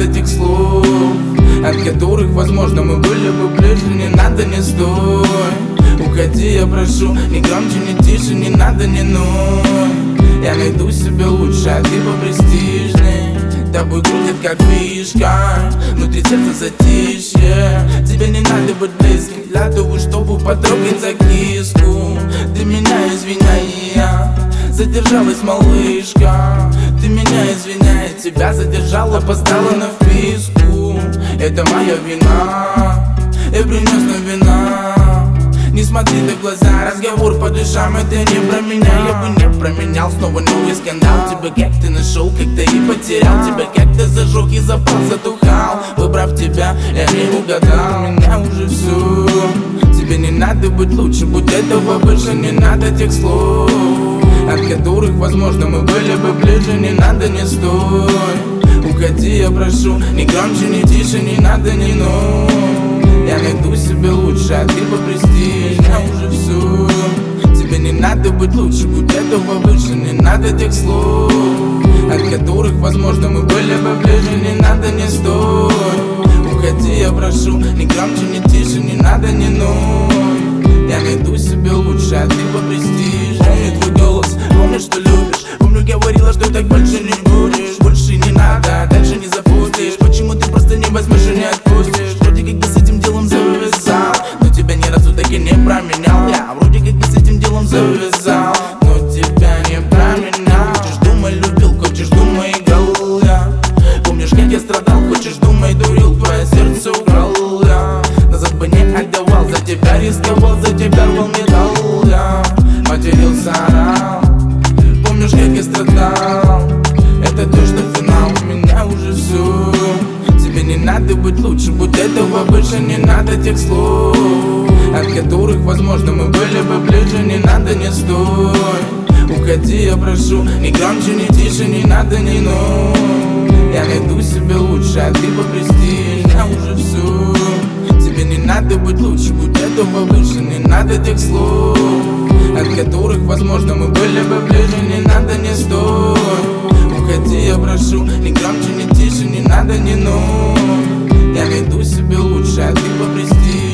надо тех слов, от которых, возможно, мы были бы ближе. Не надо, не стой, уходи, я прошу. Ни громче, ни тише, не надо, не ной. Я найду себе лучше, а ты попрестижней. Тобой крутит как фишка, внутри сердца затишье. Тебе не надо быть близким для того, чтобы потрогать за киску. Ты меня извиняй, я задержалась, малышка. Ты меня извиняй, тебя задержала, опоздала на вписку. Это моя вина, я принес на вина. Не смотри ты в глаза, разговор по душам, это не про меня. Я бы не променял снова новый скандал. Тебя как ты нашел, как-то и потерял. Тебя как-то зажег и запал, затухал. Выбрав тебя, я не угадал. Меня уже все, тебе не надо быть лучше. Будь этого больше, не надо тех слов, от которых, возможно, мы были бы ближе. Не надо, не стой, уходи, я прошу. Ни громче, ни тише, не надо, не ной. Я найду себе лучше, а ты попрестишь. Я уже все, тебе не надо быть лучше. Будь этого выше, не надо тех слов, от которых, возможно, мы были бы ближе. Не надо, не стой, уходи, я прошу. Ни громче, ни тише, не надо, не ной. Я найду себе лучше, а ты попрестишь. Помню твой голос, помню, что любишь. Помню, говорила, что так больше не будешь. Больше не надо, дальше не запустишь. Почему ты просто не возьмешь и не отпустишь? Вроде как бы с этим делом завязал, но тебя ни разу так и не променял. Я вроде как бы с этим делом завязал, но тебя не променял. Хочешь, думай, любил, хочешь, думай, играл я. Помнишь, как я страдал, хочешь, думай, дурил. Твое сердце украл я, назад бы не отдавал. За тебя рисковал, за тебя рвал металл я. Матерился, орал, помнишь, как я страдал. Это точно финал, у меня уже все. Тебе не надо быть лучше, будь этого больше. Не надо тех слов, от которых, возможно, мы были бы ближе. Не надо, не стой, уходи, я прошу. Ни громче, ни тише, не надо, не ной. Я найду себе лучше, а ты попрестишь. Я уже все, тебе не надо быть лучше, будь этого выше. Не надо тех слов, от которых, возможно, мы были бы ближе. Не надо, не стой, уходи, я прошу. Ни громче, ни тише, не надо, не ной. Я найду себе лучше, а ты попрестишь.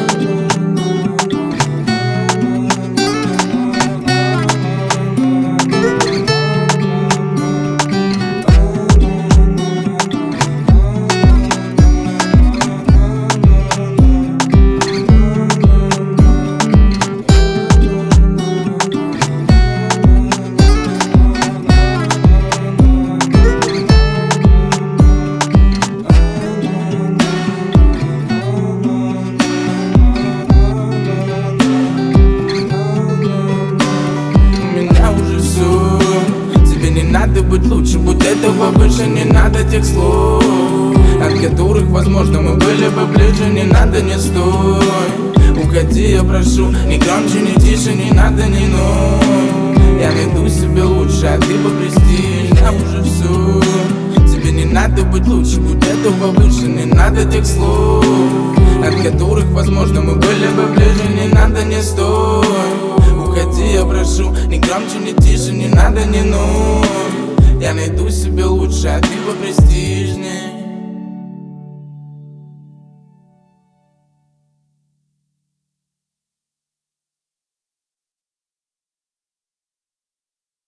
Надо быть лучше, будь этого больше. Не надо тех слов, от которых, возможно, мы были бы ближе. Не надо, не стой, уходи, я прошу. Ни громче, ни тише, не надо, не ной. Я найду себе лучше, а ты попрестишь. Я уже все, тебе не надо быть лучше, будь этого выше. Не надо тех слов, от которых, возможно, мы были бы ближе. Не надо, не стой, уходи, я прошу. Ни громче, ни тише, не надо, не ной. Я найду себе лучше, а ты попрестижней.